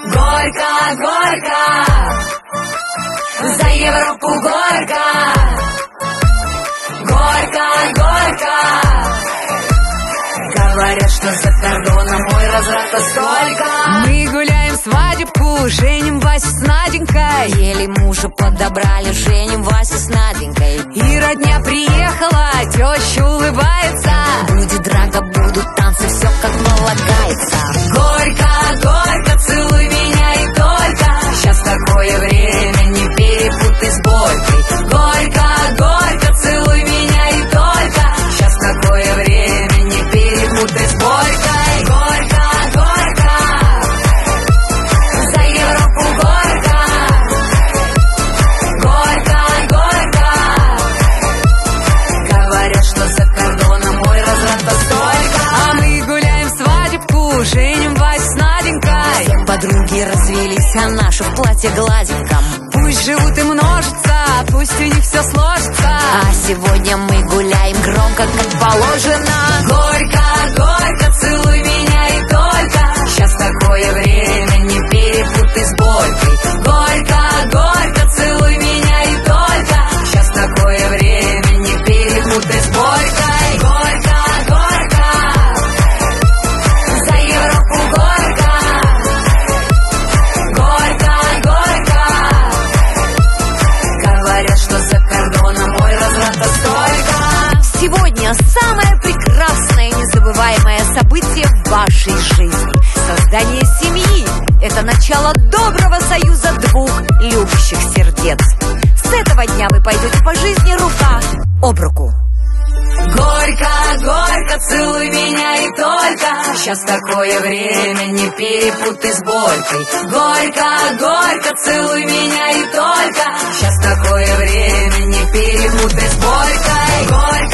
Горько, горько, за Европу горько. Горько, горько, говорят, что за кордоном мой разврата столько. Мы гуляем свадебку, женим Васю с Наденькой. Еле мужа подобрали, женим Васю с Наденькой. И родня приехала, теща улыбается. Будет драка, будут танцы, все как полагается. Горько, горько, целуй меня и только. Сейчас такое время, не перепутай с Борькой. Горько, горько, целуй меня и только. Сейчас такое время, не перепутай с Борькой. Горько, горько, за Европу горько. Горько, горько, говорят, что за кордоном мой разврата столько. А мы гуляем свадебку, женим Васю с Наденькой. Все подруги развелись, а наши в платье гладеньком. Пусть живут и множатся, пусть у них все сложится. А сегодня мы гуляем громко, как положено. Горько, горько, целуй меня и только. Сейчас такое время, не перепутай с Борькой. Горько, горько, целуй меня и только. Сейчас такое время, не перепутай с Борькой. Горько, горько, за Европу горько. Горько, горько, говорят, что за кордоном мой разврата столько. Сегодня самое прекрасное и незабываемое событие в вашей жизни. Создание семьи – это начало доброго союза двух любящих сердец. С этого дня вы пойдете по жизни рука об руку. Горько, горько, целуй меня и только. Сейчас такое время, не перепутай с Борькой. Горько, горько, целуй меня и только. Сейчас такое время, не перепутай с Борькой. Горько,